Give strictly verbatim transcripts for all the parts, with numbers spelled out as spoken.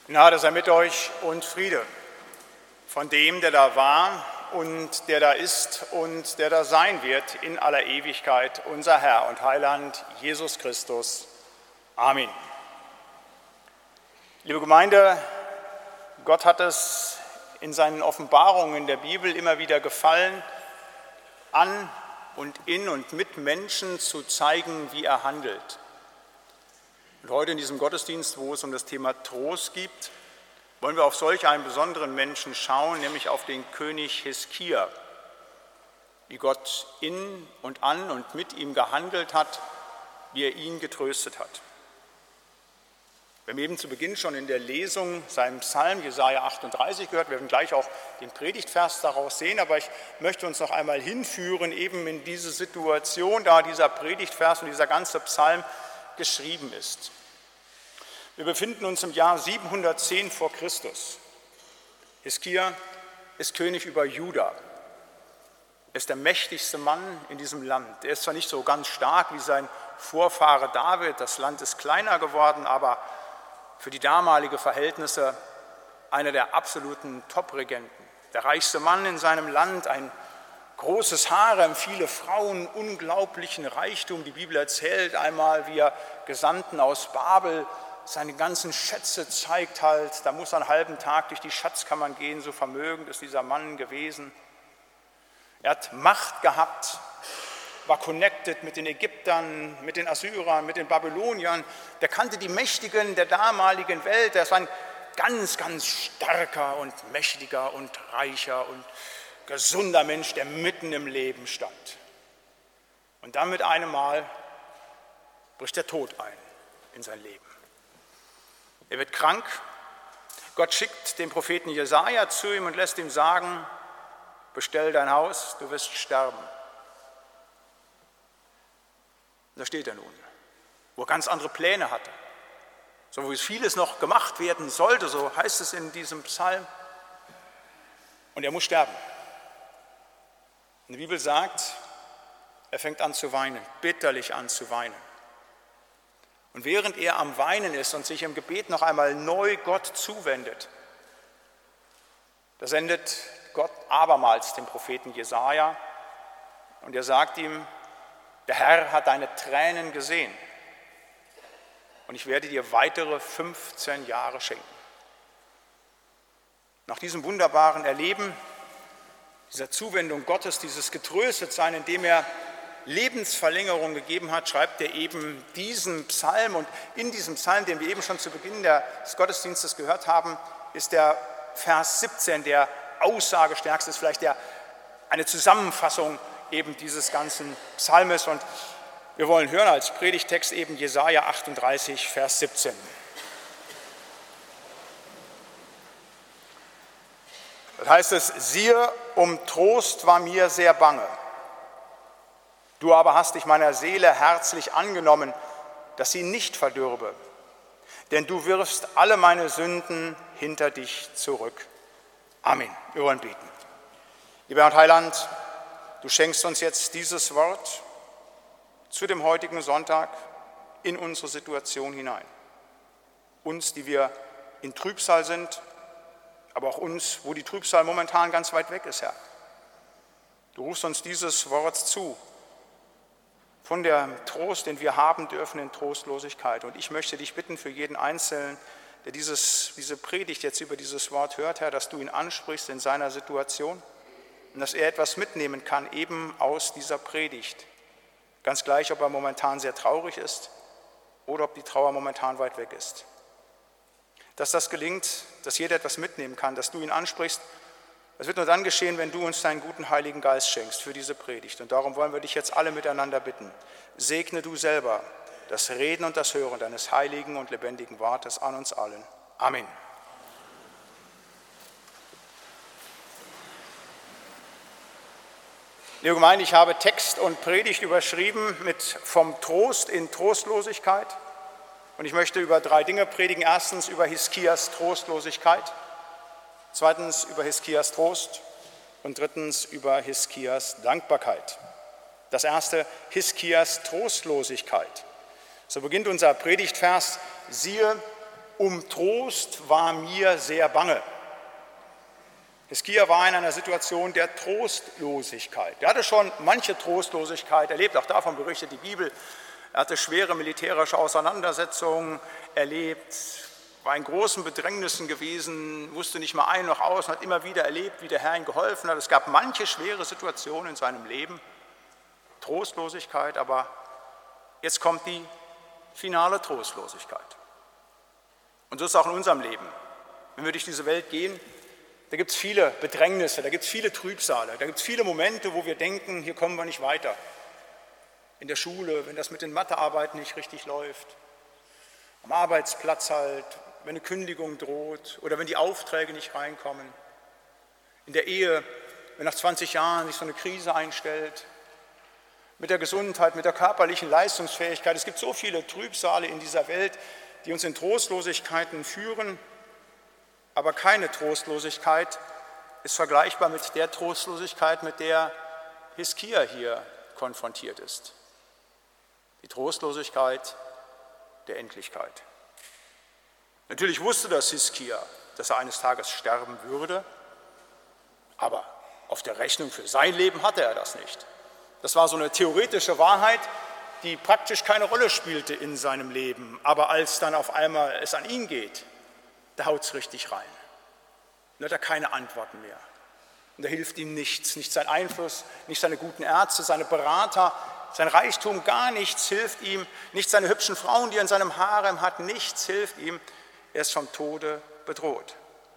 Gnade sei mit euch und Friede von dem, der da war und der da ist und der da sein wird in aller Ewigkeit, unser Herr und Heiland Jesus Christus. Amen. Liebe Gemeinde, Gott hat es in seinen Offenbarungen in der Bibel immer wieder gefallen, an und in und mit Menschen zu zeigen, wie er handelt. Und heute in diesem Gottesdienst, wo es um das Thema Trost geht, wollen wir auf solch einen besonderen Menschen schauen, nämlich auf den König Hiskia, wie Gott in und an und mit ihm gehandelt hat, wie er ihn getröstet hat. Wir haben eben zu Beginn schon in der Lesung seinen Psalm Jesaja achtunddreißig gehört. Wir werden gleich auch den Predigtvers daraus sehen, aber ich möchte uns noch einmal hinführen, eben in diese Situation, da dieser Predigtvers und dieser ganze Psalm geschrieben ist. Wir befinden uns im Jahr siebenhundertzehn vor Christus. Hiskia ist König über Juda. Er ist der mächtigste Mann in diesem Land. Er ist zwar nicht so ganz stark wie sein Vorfahre David, das Land ist kleiner geworden, aber für die damalige Verhältnisse einer der absoluten Top-Regenten. Der reichste Mann in seinem Land, ein großes Harem, viele Frauen, unglaublichen Reichtum. Die Bibel erzählt einmal, wie er Gesandten aus Babel seine ganzen Schätze zeigt halt. Da muss er einen halben Tag durch die Schatzkammern gehen, so vermögend ist dieser Mann gewesen. Er hat Macht gehabt, war connected mit den Ägyptern, mit den Assyrern, mit den Babyloniern. Der kannte die Mächtigen der damaligen Welt. Er war ein ganz, ganz starker und mächtiger und reicher und gesunder Mensch, der mitten im Leben stand. Und dann mit einem Mal bricht der Tod ein in sein Leben. Er wird krank. Gott schickt den Propheten Jesaja zu ihm und lässt ihm sagen: Bestell dein Haus, du wirst sterben. Und da steht er nun, wo er ganz andere Pläne hatte. So wie es vieles noch gemacht werden sollte, so heißt es in diesem Psalm. Und er muss sterben. Und die Bibel sagt, er fängt an zu weinen, bitterlich an zu weinen. Und während er am Weinen ist und sich im Gebet noch einmal neu Gott zuwendet, da sendet Gott abermals den Propheten Jesaja und er sagt ihm: Der Herr hat deine Tränen gesehen und ich werde dir weitere fünfzehn Jahre schenken. Nach diesem wunderbaren Erleben, dieser Zuwendung Gottes, dieses Getröstetsein, in dem er Lebensverlängerung gegeben hat, schreibt er eben diesen Psalm. Und in diesem Psalm, den wir eben schon zu Beginn des Gottesdienstes gehört haben, ist der Vers siebzehn, der aussagestärkste, ist vielleicht der, eine Zusammenfassung eben dieses ganzen Psalmes. Und wir wollen hören als Predigtext eben Jesaja achtunddreißig, Vers siebzehn. Da heißt es: Siehe, um Trost war mir sehr bange. Du aber hast dich meiner Seele herzlich angenommen, dass sie nicht verdürbe. Denn du wirfst alle meine Sünden hinter dich zurück. Amen. Wir wollen beten. Lieber Herr und Heiland, du schenkst uns jetzt dieses Wort zu dem heutigen Sonntag in unsere Situation hinein. Uns, die wir in Trübsal sind, aber auch uns, wo die Trübsal momentan ganz weit weg ist, Herr. Du rufst uns dieses Wort zu, von dem Trost, den wir haben dürfen in Trostlosigkeit. Und ich möchte dich bitten für jeden Einzelnen, der dieses, diese Predigt jetzt über dieses Wort hört, Herr, dass du ihn ansprichst in seiner Situation und dass er etwas mitnehmen kann, eben aus dieser Predigt. Ganz gleich, ob er momentan sehr traurig ist oder ob die Trauer momentan weit weg ist. Dass das gelingt, dass jeder etwas mitnehmen kann, dass du ihn ansprichst. Das wird nur dann geschehen, wenn du uns deinen guten Heiligen Geist schenkst für diese Predigt. Und darum wollen wir dich jetzt alle miteinander bitten. Segne du selber das Reden und das Hören deines heiligen und lebendigen Wortes an uns allen. Amen. Liebe Gemeinde, ich habe Text und Predigt überschrieben mit vom Trost in Trostlosigkeit. Und ich möchte über drei Dinge predigen. Erstens über Hiskias Trostlosigkeit. Zweitens über Hiskias Trost und drittens über Hiskias Dankbarkeit. Das erste, Hiskias Trostlosigkeit. So beginnt unser Predigtvers: Siehe, um Trost war mir sehr bange. Hiskia war in einer Situation der Trostlosigkeit. Er hatte schon manche Trostlosigkeit erlebt, auch davon berichtet die Bibel. Er hatte schwere militärische Auseinandersetzungen erlebt, war in großen Bedrängnissen gewesen, wusste nicht mal ein noch aus und hat immer wieder erlebt, wie der Herr ihm geholfen hat. Es gab manche schwere Situationen in seinem Leben, Trostlosigkeit, aber jetzt kommt die finale Trostlosigkeit. Und so ist es auch in unserem Leben. Wenn wir durch diese Welt gehen, da gibt es viele Bedrängnisse, da gibt es viele Trübsale, da gibt es viele Momente, wo wir denken, hier kommen wir nicht weiter. In der Schule, wenn das mit den Mathearbeiten nicht richtig läuft, am Arbeitsplatz halt, wenn eine Kündigung droht oder wenn die Aufträge nicht reinkommen. In der Ehe, wenn nach zwanzig Jahren sich so eine Krise einstellt. Mit der Gesundheit, mit der körperlichen Leistungsfähigkeit. Es gibt so viele Trübsale in dieser Welt, die uns in Trostlosigkeiten führen. Aber keine Trostlosigkeit ist vergleichbar mit der Trostlosigkeit, mit der Hiskia hier konfrontiert ist. Die Trostlosigkeit der Endlichkeit. Natürlich wusste das Hiskia, dass er eines Tages sterben würde, aber auf der Rechnung für sein Leben hatte er das nicht. Das war so eine theoretische Wahrheit, die praktisch keine Rolle spielte in seinem Leben. Aber als dann auf einmal es an ihn geht, da haut es richtig rein. Da hat er keine Antworten mehr. Und da hilft ihm nichts, nicht sein Einfluss, nicht seine guten Ärzte, seine Berater, sein Reichtum, gar nichts hilft ihm, nicht seine hübschen Frauen, die er in seinem Harem hat, nichts hilft ihm. Er ist vom Tode bedroht.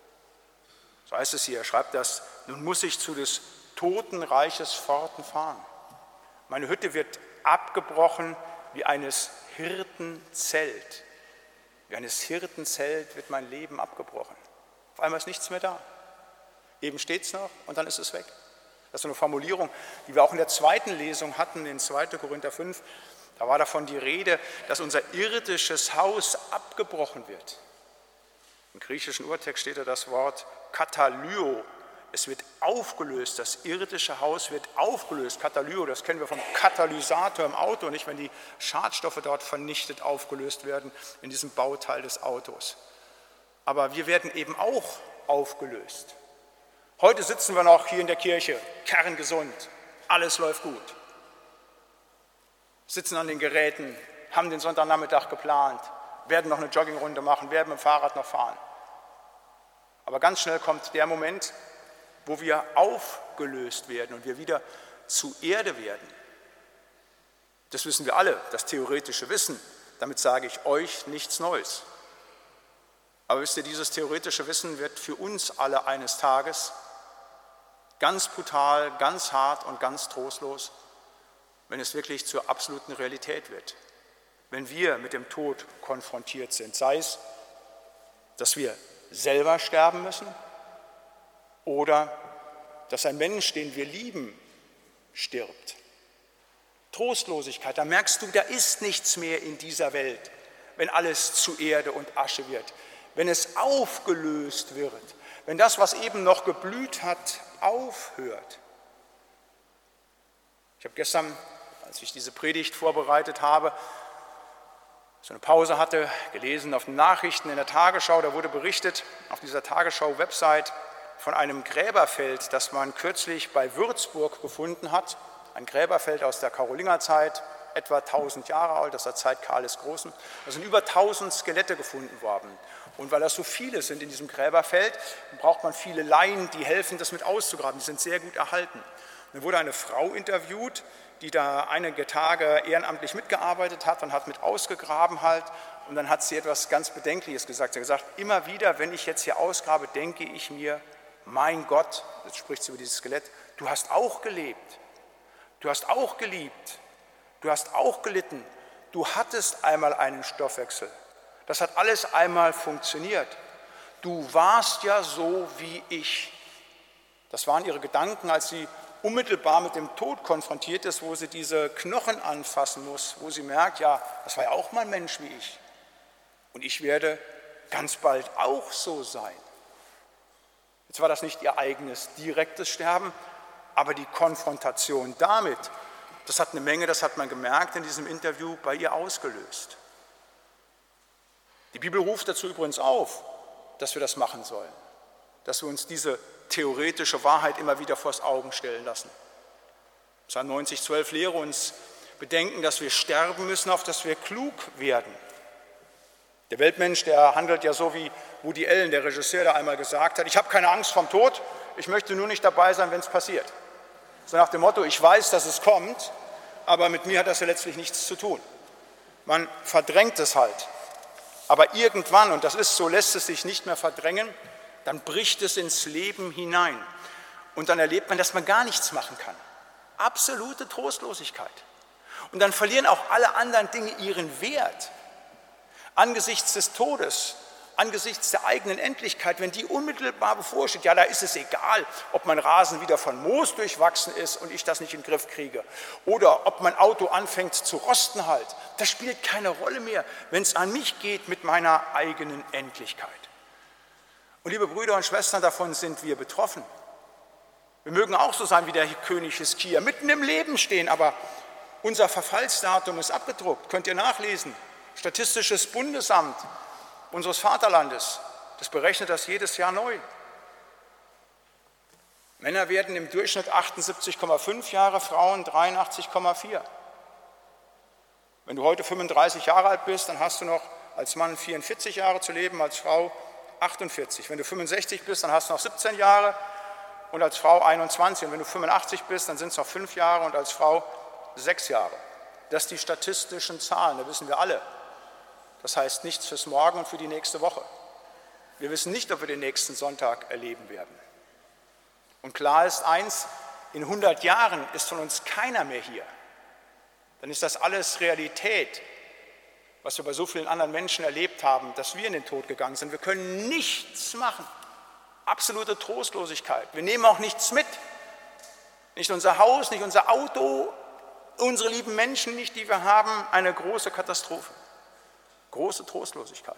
So heißt es hier, er schreibt das, nun muss ich zu des Totenreiches Pforten fahren. Meine Hütte wird abgebrochen wie eines Hirten Zelt. Wie eines Hirten Zelt wird mein Leben abgebrochen. Auf einmal ist nichts mehr da. Eben steht es noch und dann ist es weg. Das ist so eine Formulierung, die wir auch in der zweiten Lesung hatten, in zweiter Korinther fünf. Da war davon die Rede, dass unser irdisches Haus abgebrochen wird. Im griechischen Urtext steht da das Wort katalyo. Es wird aufgelöst, das irdische Haus wird aufgelöst. Katalyo, das kennen wir vom Katalysator im Auto, nicht, wenn die Schadstoffe dort vernichtet aufgelöst werden in diesem Bauteil des Autos. Aber wir werden eben auch aufgelöst. Heute sitzen wir noch hier in der Kirche, kerngesund, alles läuft gut. Sitzen an den Geräten, haben den Sonntagnachmittag geplant, werden noch eine Joggingrunde machen, werden mit dem Fahrrad noch fahren. Aber ganz schnell kommt der Moment, wo wir aufgelöst werden und wir wieder zu Erde werden. Das wissen wir alle, das theoretische Wissen. Damit sage ich euch nichts Neues. Aber wisst ihr, dieses theoretische Wissen wird für uns alle eines Tages ganz brutal, ganz hart und ganz trostlos, wenn es wirklich zur absoluten Realität wird. Wenn wir mit dem Tod konfrontiert sind, sei es, dass wir selber sterben müssen oder dass ein Mensch, den wir lieben, stirbt. Trostlosigkeit, da merkst du, da ist nichts mehr in dieser Welt, wenn alles zu Erde und Asche wird, wenn es aufgelöst wird, wenn das, was eben noch geblüht hat, aufhört. Ich habe gestern, als ich diese Predigt vorbereitet habe, so eine Pause hatte, gelesen auf den Nachrichten in der Tagesschau, da wurde berichtet auf dieser Tagesschau-Website von einem Gräberfeld, das man kürzlich bei Würzburg gefunden hat, ein Gräberfeld aus der Karolingerzeit, etwa tausend Jahre alt, aus der Zeit Karls Großen. Da sind über tausend Skelette gefunden worden. Und weil das so viele sind in diesem Gräberfeld, braucht man viele Laien, die helfen, das mit auszugraben. Die sind sehr gut erhalten. Dann wurde eine Frau interviewt, die da einige Tage ehrenamtlich mitgearbeitet hat und hat mit ausgegraben halt. Und dann hat sie etwas ganz Bedenkliches gesagt. Sie hat gesagt, immer wieder, wenn ich jetzt hier ausgrabe, denke ich mir, mein Gott, jetzt spricht sie über dieses Skelett, du hast auch gelebt, du hast auch geliebt, du hast auch gelitten, du hattest einmal einen Stoffwechsel. Das hat alles einmal funktioniert. Du warst ja so wie ich. Das waren ihre Gedanken, als sie unmittelbar mit dem Tod konfrontiert ist, wo sie diese Knochen anfassen muss, wo sie merkt, ja, das war ja auch mal ein Mensch wie ich. Und ich werde ganz bald auch so sein. Jetzt war das nicht ihr eigenes direktes Sterben, aber die Konfrontation damit, das hat eine Menge, das hat man gemerkt in diesem Interview, bei ihr ausgelöst. Die Bibel ruft dazu übrigens auf, dass wir das machen sollen, dass wir uns diese theoretische Wahrheit immer wieder vors Augen stellen lassen. Psalm neunzig, zwölf lehre uns bedenken, dass wir sterben müssen, auf dass wir klug werden. Der Weltmensch, der handelt ja so, wie Woody Allen, der Regisseur, da einmal gesagt hat, ich habe keine Angst vorm Tod, ich möchte nur nicht dabei sein, wenn es passiert. So nach dem Motto, ich weiß, dass es kommt, aber mit mir hat das ja letztlich nichts zu tun. Man verdrängt es halt. Aber irgendwann, und das ist so, lässt es sich nicht mehr verdrängen, dann bricht es ins Leben hinein. Und dann erlebt man, dass man gar nichts machen kann. Absolute Trostlosigkeit. Und dann verlieren auch alle anderen Dinge ihren Wert. Angesichts des Todes, angesichts der eigenen Endlichkeit, wenn die unmittelbar bevorsteht, ja, da ist es egal, ob mein Rasen wieder von Moos durchwachsen ist und ich das nicht in den Griff kriege oder ob mein Auto anfängt zu rosten halt. Das spielt keine Rolle mehr, wenn es an mich geht mit meiner eigenen Endlichkeit. Und liebe Brüder und Schwestern, davon sind wir betroffen. Wir mögen auch so sein wie der König Hiskia, mitten im Leben stehen, aber unser Verfallsdatum ist abgedruckt, könnt ihr nachlesen. Statistisches Bundesamt unseres Vaterlandes, das berechnet das jedes Jahr neu. Männer werden im Durchschnitt achtundsiebzig Komma fünf Jahre, Frauen dreiundachtzig Komma vier. Wenn du heute fünfunddreißig Jahre alt bist, dann hast du noch als Mann vierundvierzig Jahre zu leben, als Frau achtundvierzig. Wenn du fünfundsechzig bist, dann hast du noch siebzehn Jahre und als Frau einundzwanzig. Und wenn du fünfundachtzig bist, dann sind es noch fünf Jahre und als Frau sechs Jahre. Das sind die statistischen Zahlen, das wissen wir alle. Das heißt nichts fürs Morgen und für die nächste Woche. Wir wissen nicht, ob wir den nächsten Sonntag erleben werden. Und klar ist eins, in hundert Jahren ist von uns keiner mehr hier. Dann ist das alles Realität, was wir bei so vielen anderen Menschen erlebt haben, dass wir in den Tod gegangen sind. Wir können nichts machen. Absolute Trostlosigkeit. Wir nehmen auch nichts mit. Nicht unser Haus, nicht unser Auto, unsere lieben Menschen nicht, die wir haben. Eine große Katastrophe. Große Trostlosigkeit.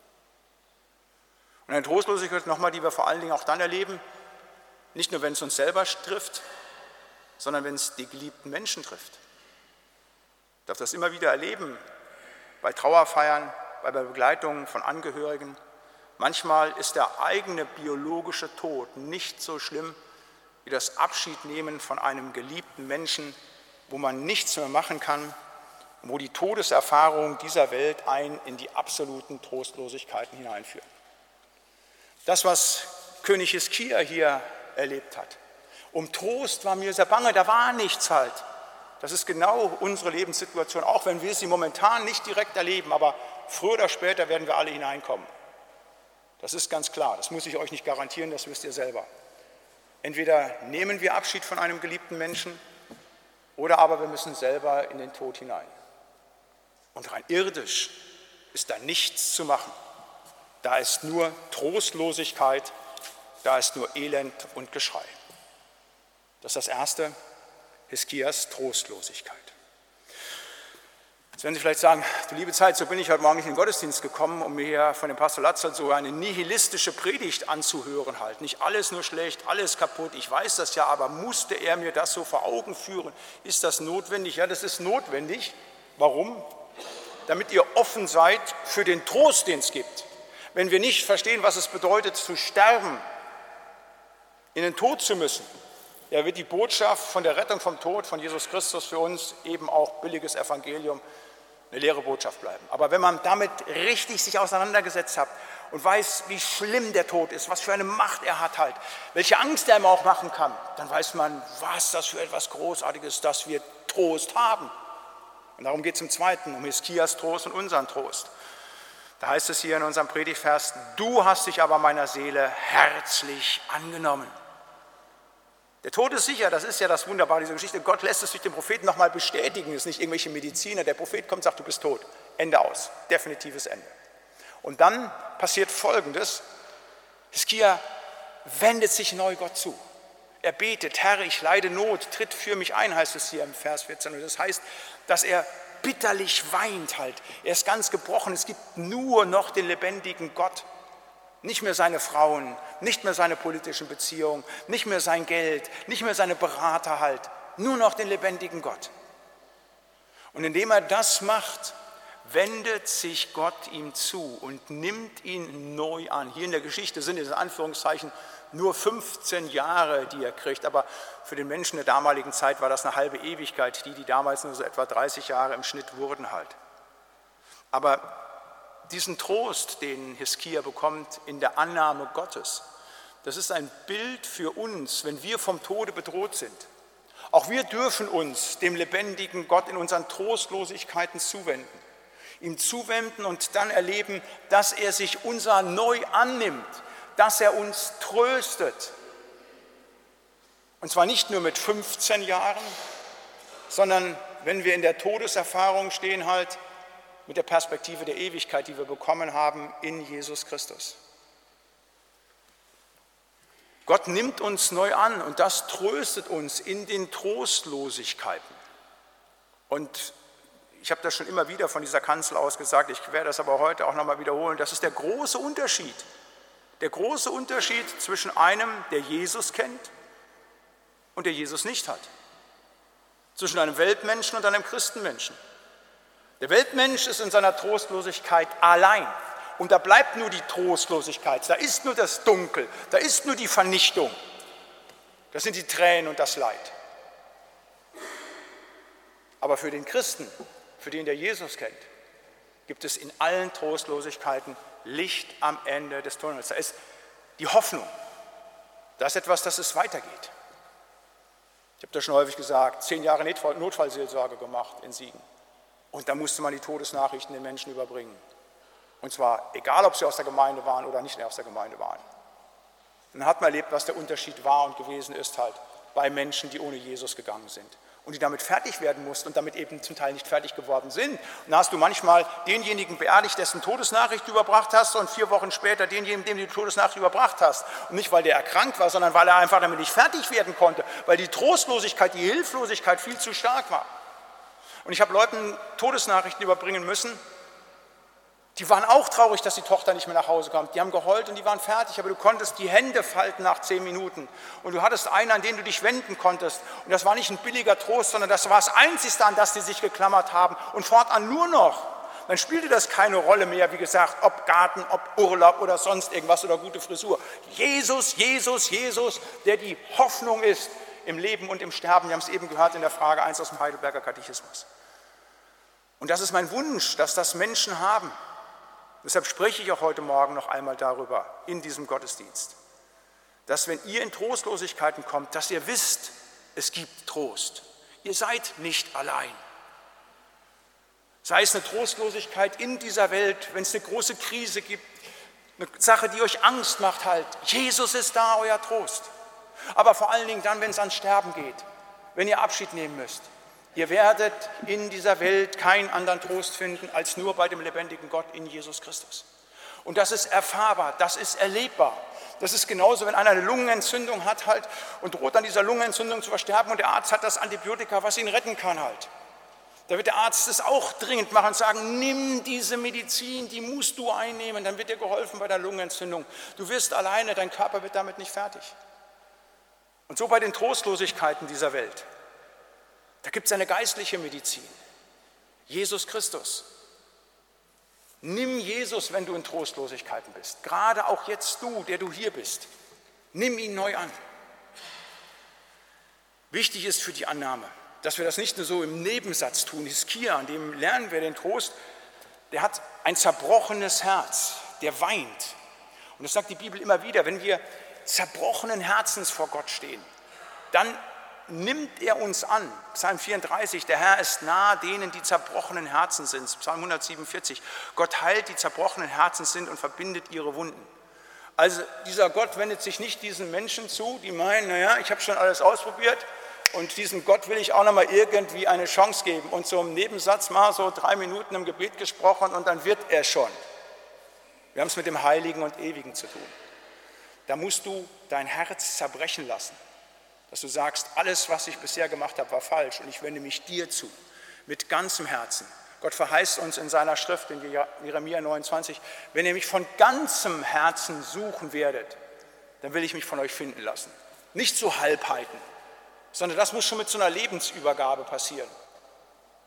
Und eine Trostlosigkeit nochmal, die wir vor allen Dingen auch dann erleben, nicht nur, wenn es uns selber trifft, sondern wenn es die geliebten Menschen trifft. Ich darf das immer wieder erleben, bei Trauerfeiern, bei der Begleitung von Angehörigen. Manchmal ist der eigene biologische Tod nicht so schlimm wie das Abschiednehmen von einem geliebten Menschen, wo man nichts mehr machen kann, wo die Todeserfahrungen dieser Welt einen in die absoluten Trostlosigkeiten hineinführen. Das, was König Hiskia hier erlebt hat. Um Trost war mir sehr bange, da war nichts halt. Das ist genau unsere Lebenssituation, auch wenn wir sie momentan nicht direkt erleben, aber früher oder später werden wir alle hineinkommen. Das ist ganz klar, das muss ich euch nicht garantieren, das wisst ihr selber. Entweder nehmen wir Abschied von einem geliebten Menschen oder aber wir müssen selber in den Tod hinein. Und rein irdisch ist da nichts zu machen. Da ist nur Trostlosigkeit, da ist nur Elend und Geschrei. Das ist das Erste, Hiskias Trostlosigkeit. Jetzt werden Sie vielleicht sagen, du liebe Zeit, so bin ich heute Morgen nicht in den Gottesdienst gekommen, um mir hier von dem Pastor Latzel so eine nihilistische Predigt anzuhören. Halt. Nicht alles nur schlecht, alles kaputt, ich weiß das ja, aber musste er mir das so vor Augen führen? Ist das notwendig? Ja, das ist notwendig. Warum? Damit ihr offen seid für den Trost, den es gibt. Wenn wir nicht verstehen, was es bedeutet, zu sterben, in den Tod zu müssen, ja, wird die Botschaft von der Rettung vom Tod von Jesus Christus für uns eben auch billiges Evangelium, eine leere Botschaft bleiben. Aber wenn man damit richtig sich auseinandergesetzt hat und weiß, wie schlimm der Tod ist, was für eine Macht er hat halt, welche Angst er ihm auch machen kann, dann weiß man, was das für etwas Großartiges ist, dass wir Trost haben. Und darum geht es im Zweiten, um Hiskias Trost und unseren Trost. Da heißt es hier in unserem Predigtvers, du hast dich aber meiner Seele herzlich angenommen. Der Tod ist sicher, das ist ja das Wunderbare dieser Geschichte. Gott lässt es durch den Propheten nochmal bestätigen, es ist nicht irgendwelche Mediziner. Der Prophet kommt und sagt, du bist tot. Ende aus, definitives Ende. Und dann passiert Folgendes, Hiskia wendet sich neu Gott zu. Er betet, Herr, ich leide Not, tritt für mich ein, heißt es hier im Vers vierzehn. Und das heißt, dass er bitterlich weint halt. Er ist ganz gebrochen, es gibt nur noch den lebendigen Gott. Nicht mehr seine Frauen, nicht mehr seine politischen Beziehungen, nicht mehr sein Geld, nicht mehr seine Berater halt. Nur noch den lebendigen Gott. Und indem er das macht, wendet sich Gott ihm zu und nimmt ihn neu an. Hier in der Geschichte sind es in Anführungszeichen nur fünfzehn Jahre, die er kriegt, aber für den Menschen der damaligen Zeit war das eine halbe Ewigkeit, die, die damals nur so etwa dreißig Jahre im Schnitt wurden halt. Aber diesen Trost, den Hiskia bekommt in der Annahme Gottes, das ist ein Bild für uns, wenn wir vom Tode bedroht sind. Auch wir dürfen uns dem lebendigen Gott in unseren Trostlosigkeiten zuwenden, ihm zuwenden und dann erleben, dass er sich unser neu annimmt, dass er uns tröstet. Und zwar nicht nur mit fünfzehn Jahren, sondern wenn wir in der Todeserfahrung stehen, halt mit der Perspektive der Ewigkeit, die wir bekommen haben in Jesus Christus. Gott nimmt uns neu an und das tröstet uns in den Trostlosigkeiten. Und ich habe das schon immer wieder von dieser Kanzel aus gesagt, ich werde das aber heute auch nochmal wiederholen, das ist der große Unterschied. Der große Unterschied zwischen einem, der Jesus kennt und der Jesus nicht hat. Zwischen einem Weltmenschen und einem Christenmenschen. Der Weltmensch ist in seiner Trostlosigkeit allein. Und da bleibt nur die Trostlosigkeit, da ist nur das Dunkel, da ist nur die Vernichtung. Das sind die Tränen und das Leid. Aber für den Christen, für den der Jesus kennt, gibt es in allen Trostlosigkeiten Licht am Ende des Tunnels. Da ist die Hoffnung, da ist etwas, dass es weitergeht. Ich habe das schon häufig gesagt, zehn Jahre Notfallseelsorge gemacht in Siegen. Und da musste man die Todesnachrichten den Menschen überbringen. Und zwar egal, ob sie aus der Gemeinde waren oder nicht aus der Gemeinde waren. Und dann hat man erlebt, was der Unterschied war und gewesen ist halt bei Menschen, die ohne Jesus gegangen sind. Und die damit fertig werden mussten und damit eben zum Teil nicht fertig geworden sind. Und da hast du manchmal denjenigen beerdigt, dessen Todesnachricht du überbracht hast und vier Wochen später denjenigen, dem du die Todesnachricht überbracht hast. Und nicht, weil der erkrankt war, sondern weil er einfach damit nicht fertig werden konnte, weil die Trostlosigkeit, die Hilflosigkeit viel zu stark war. Und ich habe Leuten Todesnachrichten überbringen müssen, die waren auch traurig, dass die Tochter nicht mehr nach Hause kommt. Die haben geheult und die waren fertig, aber du konntest die Hände falten nach zehn Minuten. Und du hattest einen, an den du dich wenden konntest. Und das war nicht ein billiger Trost, sondern das war das Einzige, an das die sich geklammert haben. Und fortan nur noch. Dann spielte das keine Rolle mehr, wie gesagt, ob Garten, ob Urlaub oder sonst irgendwas oder gute Frisur. Jesus, Jesus, Jesus, der die Hoffnung ist im Leben und im Sterben. Wir haben es eben gehört in der Frage eins aus dem Heidelberger Katechismus. Und das ist mein Wunsch, dass das Menschen haben. Deshalb spreche ich auch heute Morgen noch einmal darüber in diesem Gottesdienst, dass wenn ihr in Trostlosigkeiten kommt, dass ihr wisst, es gibt Trost. Ihr seid nicht allein. Sei es eine Trostlosigkeit in dieser Welt, wenn es eine große Krise gibt, eine Sache, die euch Angst macht halt. Jesus ist da, euer Trost. Aber vor allen Dingen dann, wenn es ans Sterben geht, wenn ihr Abschied nehmen müsst. Ihr werdet in dieser Welt keinen anderen Trost finden, als nur bei dem lebendigen Gott in Jesus Christus. Und das ist erfahrbar, das ist erlebbar. Das ist genauso, wenn einer eine Lungenentzündung hat halt und droht an dieser Lungenentzündung zu versterben und der Arzt hat das Antibiotika, was ihn retten kann halt. Da wird der Arzt es auch dringend machen und sagen, nimm diese Medizin, die musst du einnehmen, dann wird dir geholfen bei der Lungenentzündung. Du wirst alleine, dein Körper wird damit nicht fertig. Und so bei den Trostlosigkeiten dieser Welt. Da gibt es eine geistliche Medizin, Jesus Christus. Nimm Jesus, wenn du in Trostlosigkeiten bist, gerade auch jetzt du, der du hier bist. Nimm ihn neu an. Wichtig ist für die Annahme, dass wir das nicht nur so im Nebensatz tun. Hiskia, an dem lernen wir den Trost, der hat ein zerbrochenes Herz, der weint. Und das sagt die Bibel immer wieder, wenn wir zerbrochenen Herzens vor Gott stehen, dann nimmt er uns an. Psalm vierunddreißig, der Herr ist nahe denen, die zerbrochenen Herzen sind. Psalm hundertsiebenundvierzig, Gott heilt die zerbrochenen Herzen sind und verbindet ihre Wunden. Also dieser Gott wendet sich nicht diesen Menschen zu, die meinen, naja, ich habe schon alles ausprobiert und diesem Gott will ich auch noch mal irgendwie eine Chance geben und so im Nebensatz mal so drei Minuten im Gebet gesprochen und dann wird er schon. Wir haben es mit dem Heiligen und Ewigen zu tun. Da musst du dein Herz zerbrechen lassen. Dass du sagst, alles, was ich bisher gemacht habe, war falsch und ich wende mich dir zu, mit ganzem Herzen. Gott verheißt uns in seiner Schrift, in Jeremia neunundzwanzig, wenn ihr mich von ganzem Herzen suchen werdet, dann will ich mich von euch finden lassen. Nicht so Halbheiten, sondern das muss schon mit so einer Lebensübergabe passieren.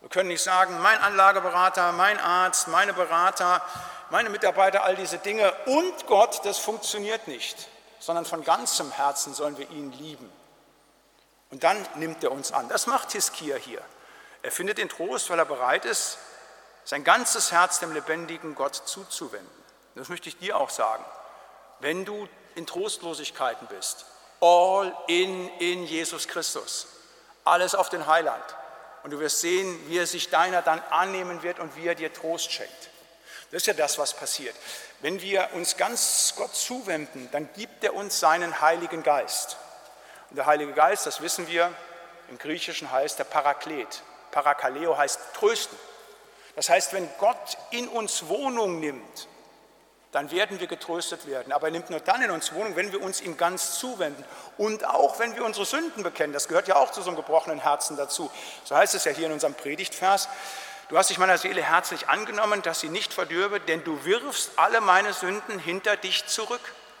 Wir können nicht sagen, mein Anlageberater, mein Arzt, meine Berater, meine Mitarbeiter, all diese Dinge und Gott, das funktioniert nicht, sondern von ganzem Herzen sollen wir ihn lieben. Und dann nimmt er uns an. Das macht Hiskia hier. Er findet den Trost, weil er bereit ist, sein ganzes Herz dem lebendigen Gott zuzuwenden. Das möchte ich dir auch sagen. Wenn du in Trostlosigkeiten bist, all in in Jesus Christus, alles auf den Heiland. Und du wirst sehen, wie er sich deiner dann annehmen wird und wie er dir Trost schenkt. Das ist ja das, was passiert. Wenn wir uns ganz Gott zuwenden, dann gibt er uns seinen Heiligen Geist. Und der Heilige Geist, das wissen wir, im Griechischen heißt der Paraklet. Parakaleo heißt trösten. Das heißt, wenn Gott in uns Wohnung nimmt, dann werden wir getröstet werden. Aber er nimmt nur dann in uns Wohnung, wenn wir uns ihm ganz zuwenden. Und auch, wenn wir unsere Sünden bekennen. Das gehört ja auch zu so einem gebrochenen Herzen dazu. So heißt es ja hier in unserem Predigtvers. Du hast dich meiner Seele herzlich angenommen, dass sie nicht verdürbe, denn du wirfst alle meine Sünden hinter dich zurück.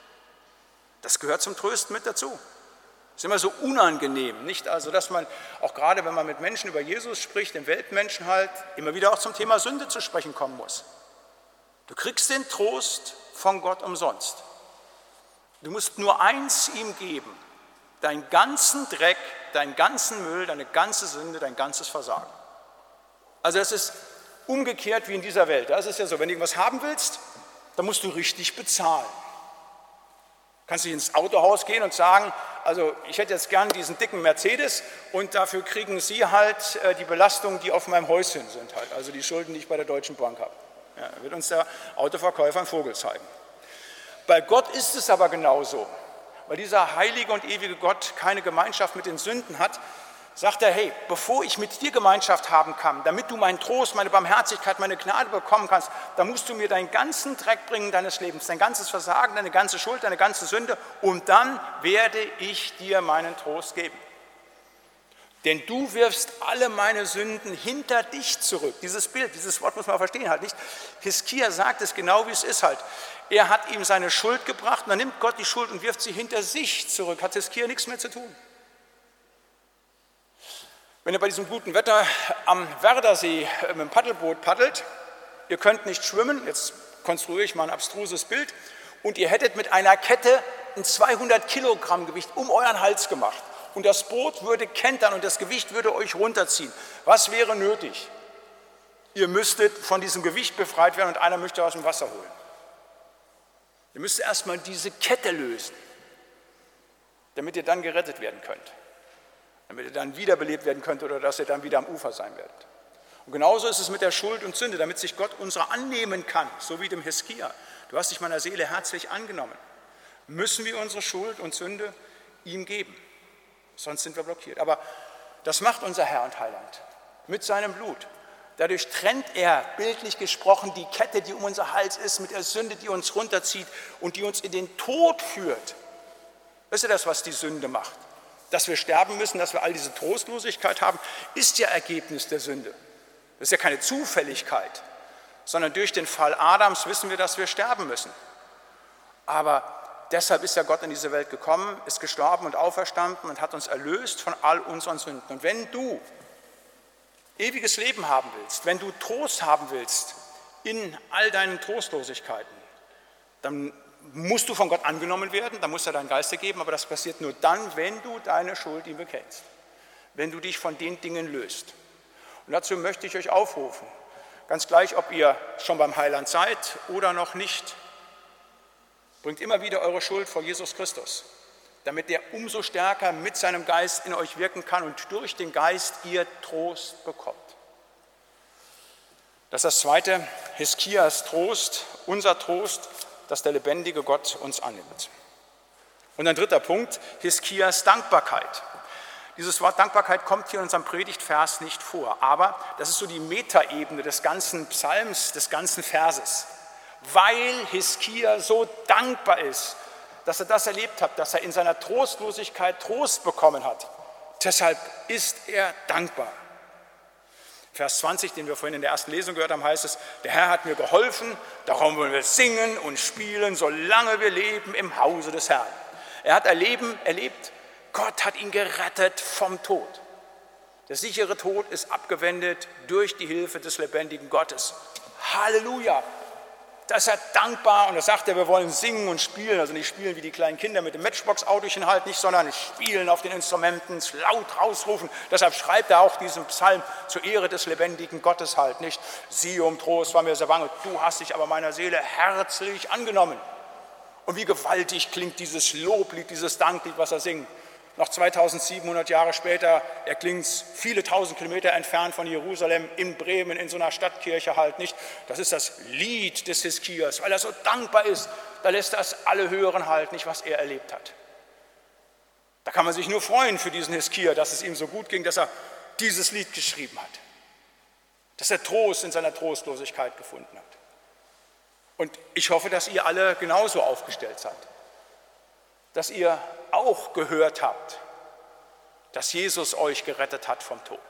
Das gehört zum Trösten mit dazu. Das ist immer so unangenehm, nicht? Also, dass man auch gerade, wenn man mit Menschen über Jesus spricht, den Weltmenschen halt, immer wieder auch zum Thema Sünde zu sprechen kommen muss. Du kriegst den Trost von Gott umsonst. Du musst nur eins ihm geben, deinen ganzen Dreck, deinen ganzen Müll, deine ganze Sünde, dein ganzes Versagen. Also es ist umgekehrt wie in dieser Welt. Da ist es ja so, wenn du irgendwas haben willst, dann musst du richtig bezahlen. Kannst du ins Autohaus gehen und sagen, also ich hätte jetzt gern diesen dicken Mercedes und dafür kriegen Sie halt die Belastungen, die auf meinem Häuschen sind, halt, also die Schulden, die ich bei der Deutschen Bank habe. Ja, da wird uns der Autoverkäufer einen Vogel zeigen. Bei Gott ist es aber genauso, weil dieser heilige und ewige Gott keine Gemeinschaft mit den Sünden hat, sagt er, hey, bevor ich mit dir Gemeinschaft haben kann, damit du meinen Trost, meine Barmherzigkeit, meine Gnade bekommen kannst, dann musst du mir deinen ganzen Dreck bringen deines Lebens, dein ganzes Versagen, deine ganze Schuld, deine ganze Sünde und dann werde ich dir meinen Trost geben. Denn du wirfst alle meine Sünden hinter dich zurück. Dieses Bild, dieses Wort muss man verstehen halt nicht. Hiskia sagt es genau, wie es ist halt. Er hat ihm seine Schuld gebracht und dann nimmt Gott die Schuld und wirft sie hinter sich zurück. Hat Hiskia nichts mehr zu tun. Wenn ihr bei diesem guten Wetter am Werdersee mit dem Paddelboot paddelt, ihr könnt nicht schwimmen, jetzt konstruiere ich mal ein abstruses Bild, und ihr hättet mit einer Kette ein zweihundert Kilogramm Gewicht um euren Hals gemacht und das Boot würde kentern und das Gewicht würde euch runterziehen. Was wäre nötig? Ihr müsstet von diesem Gewicht befreit werden und einer möchte aus dem Wasser holen. Ihr müsst erstmal diese Kette lösen, damit ihr dann gerettet werden könnt. Damit ihr dann wiederbelebt werden könnt oder dass ihr dann wieder am Ufer sein werdet. Und genauso ist es mit der Schuld und Sünde, damit sich Gott unserer annehmen kann, so wie dem Hiskia. Du hast dich meiner Seele herzlich angenommen. Müssen wir unsere Schuld und Sünde ihm geben, sonst sind wir blockiert. Aber das macht unser Herr und Heiland mit seinem Blut. Dadurch trennt er, bildlich gesprochen, die Kette, die um unser Hals ist, mit der Sünde, die uns runterzieht und die uns in den Tod führt. Das ist ja das, was die Sünde macht. Dass wir sterben müssen, dass wir all diese Trostlosigkeit haben, ist ja Ergebnis der Sünde. Das ist ja keine Zufälligkeit, sondern durch den Fall Adams wissen wir, dass wir sterben müssen. Aber deshalb ist ja Gott in diese Welt gekommen, ist gestorben und auferstanden und hat uns erlöst von all unseren Sünden. Und wenn du ewiges Leben haben willst, wenn du Trost haben willst in all deinen Trostlosigkeiten, dann musst du von Gott angenommen werden, dann muss er deinen Geist geben, aber das passiert nur dann, wenn du deine Schuld ihm bekennst, wenn du dich von den Dingen löst. Und dazu möchte ich euch aufrufen, ganz gleich, ob ihr schon beim Heiland seid oder noch nicht, bringt immer wieder eure Schuld vor Jesus Christus, damit er umso stärker mit seinem Geist in euch wirken kann und durch den Geist ihr Trost bekommt. Das ist das Zweite, Hiskias Trost, unser Trost, dass der lebendige Gott uns annimmt. Und ein dritter Punkt, Hiskias Dankbarkeit. Dieses Wort Dankbarkeit kommt hier in unserem Predigtvers nicht vor, aber das ist so die Metaebene des ganzen Psalms, des ganzen Verses. Weil Hiskia so dankbar ist, dass er das erlebt hat, dass er in seiner Trostlosigkeit Trost bekommen hat. Deshalb ist er dankbar. Vers zwanzig, den wir vorhin in der ersten Lesung gehört haben, heißt es, der Herr hat mir geholfen, darum wollen wir singen und spielen, solange wir leben im Hause des Herrn. Er hat erleben, erlebt, Gott hat ihn gerettet vom Tod. Der sichere Tod ist abgewendet durch die Hilfe des lebendigen Gottes. Halleluja! Da ist er dankbar und da sagt er, wir wollen singen und spielen, also nicht spielen wie die kleinen Kinder mit dem Matchbox-Autochen halt nicht, sondern spielen auf den Instrumenten, laut rausrufen. Deshalb schreibt er auch diesen Psalm zur Ehre des lebendigen Gottes halt nicht. Siehe, um Trost war mir sehr bange, du hast dich aber meiner Seele herzlich angenommen. Und wie gewaltig klingt dieses Loblied, dieses Danklied, was er singt. Noch zweitausendsiebenhundert Jahre später erklingt es viele tausend Kilometer entfernt von Jerusalem, in Bremen, in so einer Stadtkirche halt nicht. Das ist das Lied des Hiskias, weil er so dankbar ist. Da lässt das alle hören halt nicht, was er erlebt hat. Da kann man sich nur freuen für diesen Hiskia, dass es ihm so gut ging, dass er dieses Lied geschrieben hat. Dass er Trost in seiner Trostlosigkeit gefunden hat. Und ich hoffe, dass ihr alle genauso aufgestellt seid. Dass ihr auch gehört habt, dass Jesus euch gerettet hat vom Tod.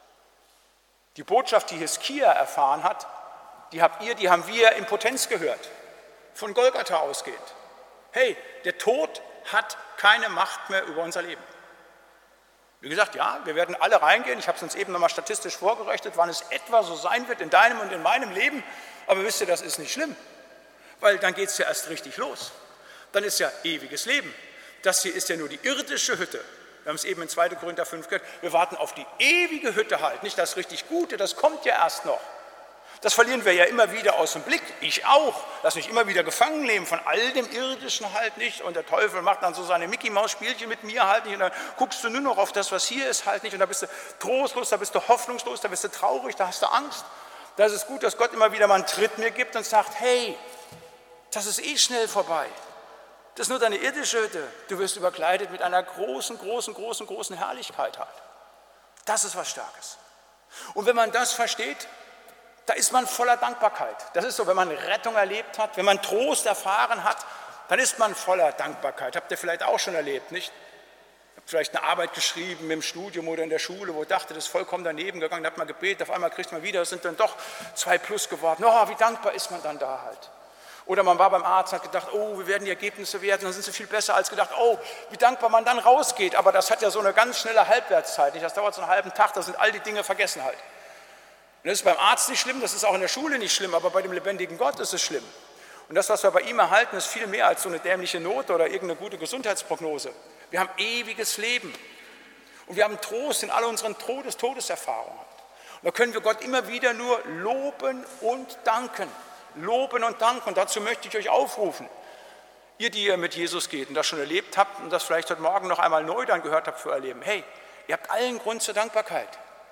Die Botschaft, die Hiskia erfahren hat, die habt ihr, die haben wir in Potenz gehört, von Golgatha ausgehend. Hey, der Tod hat keine Macht mehr über unser Leben. Wie gesagt, ja, wir werden alle reingehen, ich habe es uns eben nochmal statistisch vorgerechnet, wann es etwa so sein wird in deinem und in meinem Leben, aber wisst ihr, das ist nicht schlimm, weil dann geht es ja erst richtig los. Dann ist ja ewiges Leben. Das hier ist ja nur die irdische Hütte. Wir haben es eben in zweiter Korinther fünf gehört. Wir warten auf die ewige Hütte halt, nicht das richtig Gute, das kommt ja erst noch. Das verlieren wir ja immer wieder aus dem Blick. Ich auch. Lass mich immer wieder gefangen nehmen von all dem Irdischen halt nicht. Und der Teufel macht dann so seine Mickey-Maus-Spielchen mit mir halt nicht. Und dann guckst du nur noch auf das, was hier ist halt nicht. Und da bist du trostlos, da bist du hoffnungslos, da bist du traurig, da hast du Angst. Da ist es gut, dass Gott immer wieder mal einen Tritt mir gibt und sagt, hey, das ist eh schnell vorbei. Das ist nur deine irdische Hütte. Du wirst überkleidet mit einer großen, großen, großen, großen Herrlichkeit halt. Das ist was Starkes. Und wenn man das versteht, da ist man voller Dankbarkeit. Das ist so, wenn man Rettung erlebt hat, wenn man Trost erfahren hat, dann ist man voller Dankbarkeit. Habt ihr vielleicht auch schon erlebt, nicht? Ihr habt vielleicht eine Arbeit geschrieben im Studium oder in der Schule, wo ihr dachtet, das ist vollkommen daneben gegangen, da hat man gebetet, auf einmal kriegt man wieder, es sind dann doch zwei plus geworden. Oh, wie dankbar ist man dann da halt. Oder man war beim Arzt und hat gedacht, oh, wir werden die Ergebnisse werten, dann sind sie viel besser als gedacht, oh, wie dankbar man dann rausgeht. Aber das hat ja so eine ganz schnelle Halbwertszeit, nicht? Das dauert so einen halben Tag, da sind all die Dinge vergessen halt. Und das ist beim Arzt nicht schlimm, das ist auch in der Schule nicht schlimm, aber bei dem lebendigen Gott ist es schlimm. Und das, was wir bei ihm erhalten, ist viel mehr als so eine dämliche Note oder irgendeine gute Gesundheitsprognose. Wir haben ewiges Leben. Und wir haben Trost in all unseren Todes Todeserfahrungen. Und da können wir Gott immer wieder nur loben und danken. Loben und danken. Und dazu möchte ich euch aufrufen. Ihr, die ihr mit Jesus geht und das schon erlebt habt und das vielleicht heute Morgen noch einmal neu dann gehört habt für euer Leben. Hey, ihr habt allen Grund zur Dankbarkeit.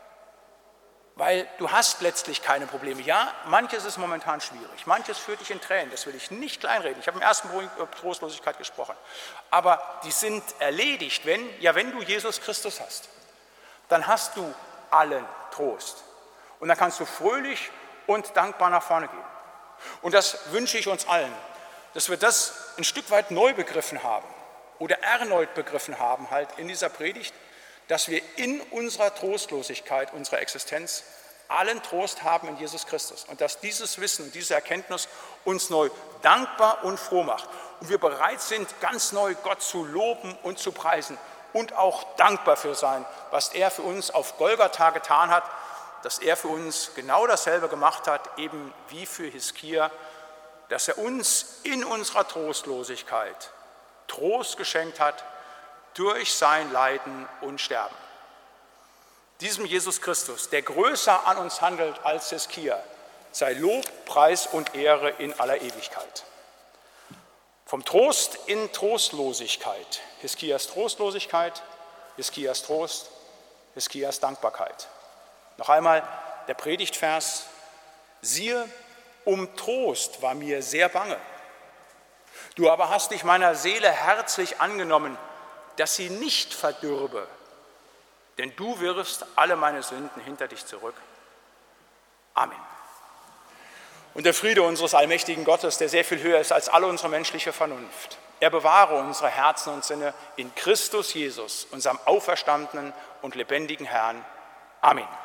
Weil du hast letztlich keine Probleme. Ja, manches ist momentan schwierig. Manches führt dich in Tränen. Das will ich nicht kleinreden. Ich habe im ersten Punkt über Trostlosigkeit gesprochen. Aber die sind erledigt, wenn, ja, wenn du Jesus Christus hast. Dann hast du allen Trost. Und dann kannst du fröhlich und dankbar nach vorne gehen. Und das wünsche ich uns allen, dass wir das ein Stück weit neu begriffen haben oder erneut begriffen haben halt in dieser Predigt, dass wir in unserer Trostlosigkeit, unserer Existenz allen Trost haben in Jesus Christus und dass dieses Wissen und diese Erkenntnis uns neu dankbar und froh macht und wir bereit sind, ganz neu Gott zu loben und zu preisen und auch dankbar für sein, was er für uns auf Golgatha getan hat, dass er für uns genau dasselbe gemacht hat, eben wie für Hiskia, dass er uns in unserer Trostlosigkeit Trost geschenkt hat durch sein Leiden und Sterben. Diesem Jesus Christus, der größer an uns handelt als Hiskia, sei Lob, Preis und Ehre in aller Ewigkeit. Vom Trost in Trostlosigkeit. Hiskias Trostlosigkeit, Hiskias Trost, Hiskias Dankbarkeit. Noch einmal der Predigtvers: Siehe, um Trost war mir sehr bange. Du aber hast dich meiner Seele herzlich angenommen, dass sie nicht verdürbe, denn du wirfst alle meine Sünden hinter dich zurück. Amen. Und der Friede unseres allmächtigen Gottes, der sehr viel höher ist als alle unsere menschliche Vernunft, er bewahre unsere Herzen und Sinne in Christus Jesus, unserem auferstandenen und lebendigen Herrn. Amen.